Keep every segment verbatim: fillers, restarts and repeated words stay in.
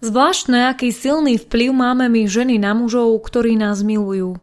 Zvláštne, aký silný vplyv máme my ženy na mužov, ktorí nás milujú.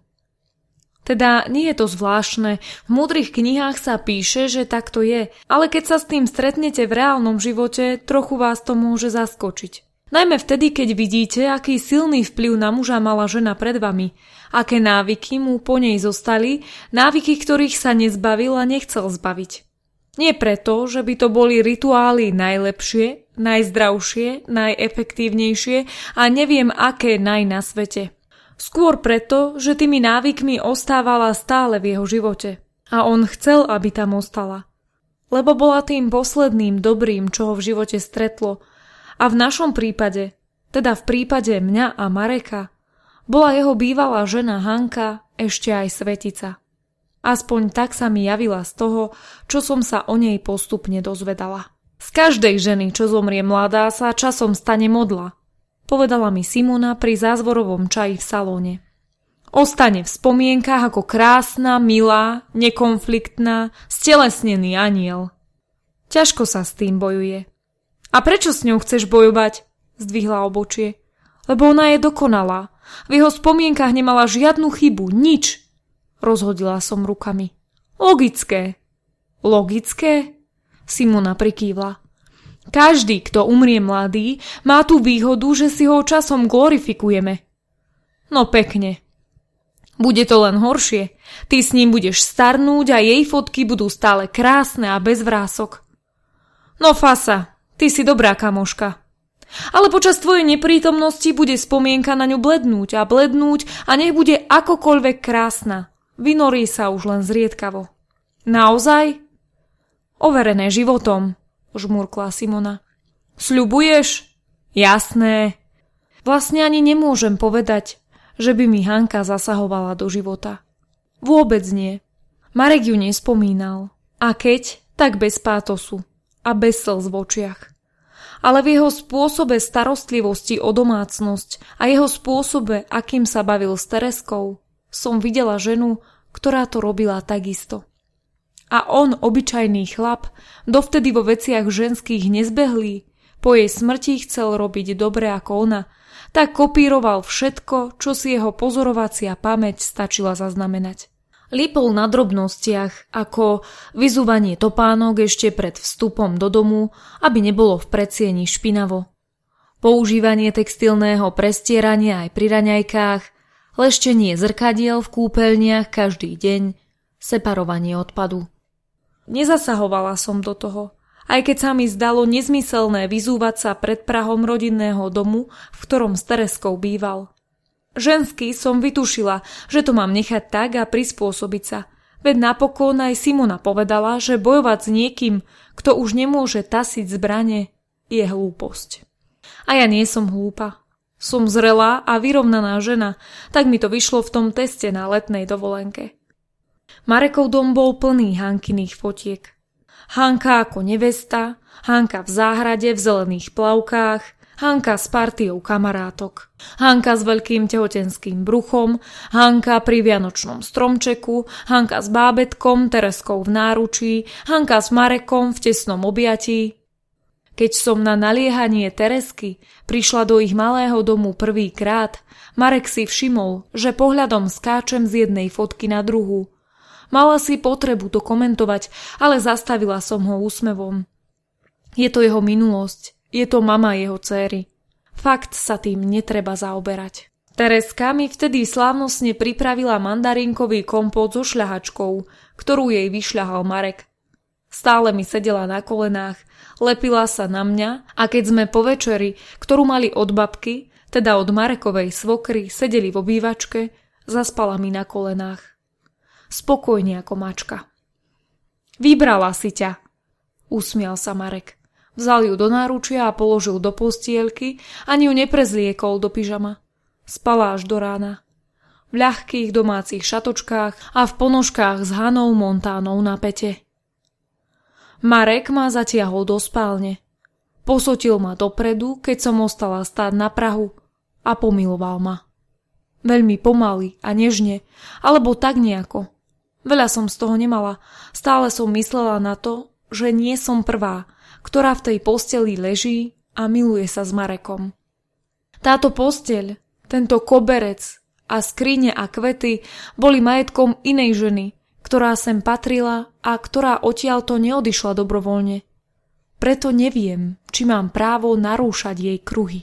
Teda nie je to zvláštne, v múdrych knihách sa píše, že takto je, ale keď sa s tým stretnete v reálnom živote, trochu vás to môže zaskočiť. Najmä vtedy, keď vidíte, aký silný vplyv na muža mala žena pred vami, aké návyky mu po nej zostali, návyky, ktorých sa nezbavil a nechcel zbaviť. Nie preto, že by to boli rituály najlepšie, najzdravšie, najefektívnejšie a neviem aké naj na svete. Skôr preto, že tými návykmi ostávala stále v jeho živote. A on chcel, aby tam ostala. Lebo bola tým posledným dobrým, čo ho v živote stretlo. A v našom prípade, teda v prípade mňa a Mareka, bola jeho bývalá žena Hanka ešte aj svetica. Aspoň tak sa mi javila z toho, čo som sa o nej postupne dozvedala. Z každej ženy, čo zomrie mladá, sa časom stane modla, povedala mi Simona pri zázvorovom čaji v salóne. Ostane v spomienkach ako krásna, milá, nekonfliktná, stelesnený anjel. Ťažko sa s tým bojuje. A prečo s ňou chceš bojovať? Zdvihla obočie. Lebo ona je dokonalá. V jeho spomienkach nemala žiadnu chybu, nič. Rozhodila som rukami. Logické. Logické? Simona prikývla. Každý, kto umrie mladý, má tú výhodu, že si ho časom glorifikujeme. No pekne. Bude to len horšie. Ty s ním budeš starnúť a jej fotky budú stále krásne a bez vrások. No fasa, ty si dobrá kamoška. Ale počas tvojej neprítomnosti bude spomienka na ňu blednúť a blednúť a nech bude akokoľvek krásna. Vynorí sa už len zriedkavo. Naozaj? Overené životom, žmurkla Simona. Sľubuješ? Jasné. Vlastne ani nemôžem povedať, že by mi Hanka zasahovala do života. Vôbec nie. Marek ju nespomínal. A keď, tak bez pátosu a bez slz v očiach. Ale v jeho spôsobe starostlivosti o domácnosť a jeho spôsobe, akým sa bavil s Tereskou, som videla ženu, ktorá to robila takisto. A on, obyčajný chlap, dovtedy vo veciach ženských nezbehlý, po jej smrti chcel robiť dobre ako ona, tak kopíroval všetko, čo si jeho pozorovacia pamäť stačila zaznamenať. Lípol na drobnostiach, ako vyzúvanie topánok ešte pred vstupom do domu, aby nebolo v predsieni špinavo. Používanie textilného prestierania aj pri raňajkách, leštenie zrkadiel v kúpeľniach každý deň, separovanie odpadu. Nezasahovala som do toho, aj keď sa mi zdalo nezmyselné vyzúvať sa pred prahom rodinného domu, v ktorom s Tereskou býval. Žensky som vytušila, že to mám nechať tak a prispôsobiť sa, veď napokon aj Simona povedala, že bojovať s niekým, kto už nemôže tasiť zbrane, je hlúposť. A ja nie som hlúpa. Som zrelá a vyrovnaná žena, tak mi to vyšlo v tom teste na letnej dovolenke. Marekov dom bol plný Hankyných fotiek. Hanka ako nevesta, Hanka v záhrade v zelených plavkách, Hanka s partiou kamarátok, Hanka s veľkým tehotenským bruchom, Hanka pri vianočnom stromčeku, Hanka s bábätkom, Tereskou v náručí, Hanka s Marekom v tesnom objatí. Keď som na naliehanie Teresky prišla do ich malého domu prvýkrát, Marek si všimol, že pohľadom skáčem z jednej fotky na druhú. Mala si potrebu to komentovať, ale zastavila som ho úsmevom. Je to jeho minulosť, je to mama jeho dcéry. Fakt sa tým netreba zaoberať. Tereska mi vtedy slávnostne pripravila mandarinkový kompót so šľahačkou, ktorú jej vyšľahal Marek. Stále mi sedela na kolenách, lepila sa na mňa a keď sme po večeri, ktorú mali od babky, teda od Marekovej svokry, sedeli v obývačke, zaspala mi na kolenách. Spokojne ako mačka. Vybrala si ťa, usmial sa Marek. Vzal ju do náručia a položil do postielky, ani ju neprezliekol do pyžama. Spala až do rána. V ľahkých domácich šatočkách a v ponožkách s Hanou Montánou na pete. Marek ma zatiahol do spálne. Posotil ma dopredu, keď som ostala stáť na prahu a pomiloval ma. Veľmi pomaly a nežne, alebo tak nejako. Veľa som z toho nemala, stále som myslela na to, že nie som prvá, ktorá v tej posteli leží a miluje sa s Marekom. Táto posteľ, tento koberec a skrine a kvety boli majetkom inej ženy, ktorá sem patrila a ktorá odtiaľto neodišla dobrovoľne. Preto neviem, či mám právo narúšať jej kruhy.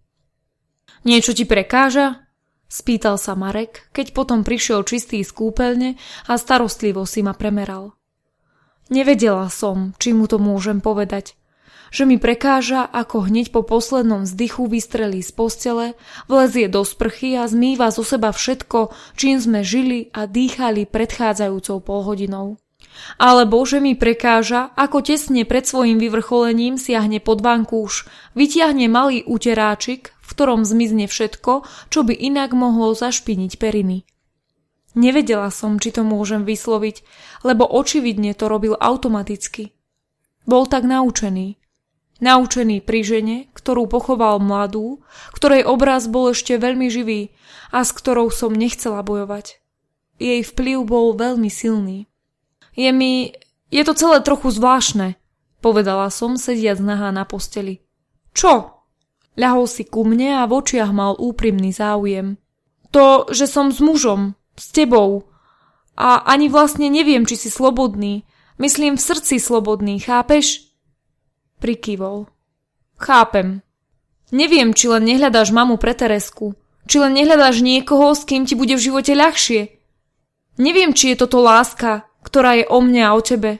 Niečo ti prekáža? Spýtal sa Marek, keď potom prišiel čistý z kúpeľne a starostlivo si ma premeral. Nevedela som, či mu to môžem povedať, že mi prekáža, ako hneď po poslednom vzdychu vystrelí z postele, vlezie do sprchy a zmýva zo seba všetko, čím sme žili a dýchali predchádzajúcou polhodinou. Alebo že mi prekáža, ako tesne pred svojim vyvrcholením siahne pod vankúš, vytiahne malý uteráčik, v ktorom zmizne všetko, čo by inak mohlo zašpiniť periny. Nevedela som, či to môžem vysloviť, lebo očividne to robil automaticky. Bol tak naučený. Naučený pri žene, ktorú pochoval mladú, ktorej obraz bol ešte veľmi živý a s ktorou som nechcela bojovať. Jej vplyv bol veľmi silný. Je mi... je to celé trochu zvláštne, povedala som, sediac nahá na posteli. Čo? Ľahol si ku mne a v očiach mal úprimný záujem. To, že som s mužom, s tebou. A ani vlastne neviem, či si slobodný. Myslím v srdci slobodný, chápeš? Prikývol. Chápem. Neviem, či len nehľadáš mamu pre Teresku. Či len nehľadáš niekoho, s kým ti bude v živote ľahšie. Neviem, či je toto láska, ktorá je o mne a o tebe.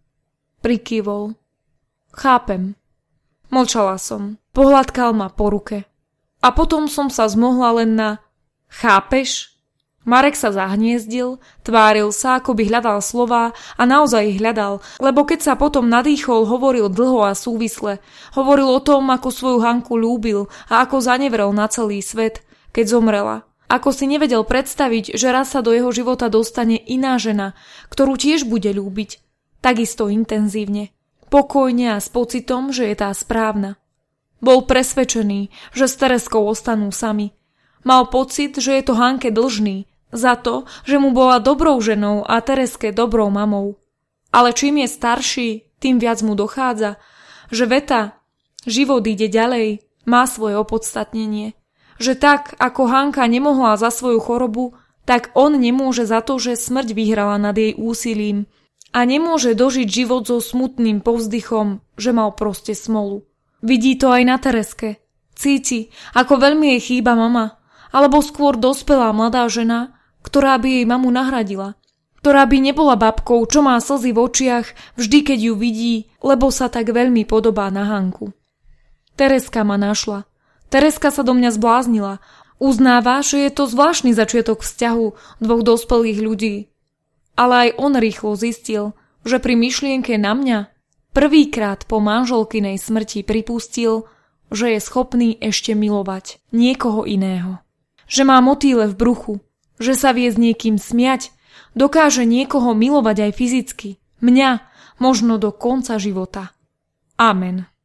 Prikývol. Chápem. Mlčala som. Pohľadkal ma po ruke. A potom som sa zmohla len na chápeš? Marek sa zahniezdil, tváril sa, ako by hľadal slová a naozaj ich hľadal, lebo keď sa potom nadýchol, hovoril dlho a súvisle. Hovoril o tom, ako svoju Hanku ľúbil a ako zanevrel na celý svet, keď zomrela. Ako si nevedel predstaviť, že raz sa do jeho života dostane iná žena, ktorú tiež bude ľúbiť. Takisto intenzívne. Pokojne a s pocitom, že je tá správna. Bol presvedčený, že s Tereskou ostanú sami. Mal pocit, že je to Hanke dlžný, za to, že mu bola dobrou ženou a Tereske dobrou mamou. Ale čím je starší, tým viac mu dochádza, že veta život ide ďalej má svoje opodstatnenie. Že tak, ako Hanka nemohla za svoju chorobu, tak on nemôže za to, že smrť vyhrala nad jej úsilím a nemôže dožiť život so smutným povzdychom, že mal proste smolu. Vidí to aj na Tereske. Cíti, ako veľmi jej chýba mama, alebo skôr dospelá mladá žena, ktorá by jej mamu nahradila. Ktorá by nebola babkou, čo má slzy v očiach, vždy keď ju vidí, lebo sa tak veľmi podobá na Hanku. Tereska ma našla. Tereska sa do mňa zbláznila. Uznáva, že je to zvláštny začiatok vzťahu dvoch dospelých ľudí. Ale aj on rýchlo zistil, že pri myšlienke na mňa prvýkrát po manželkynej smrti pripustil, že je schopný ešte milovať niekoho iného. Že má motýle v bruchu, že sa vie s niekým smiať, dokáže niekoho milovať aj fyzicky, mňa, možno do konca života. Amen.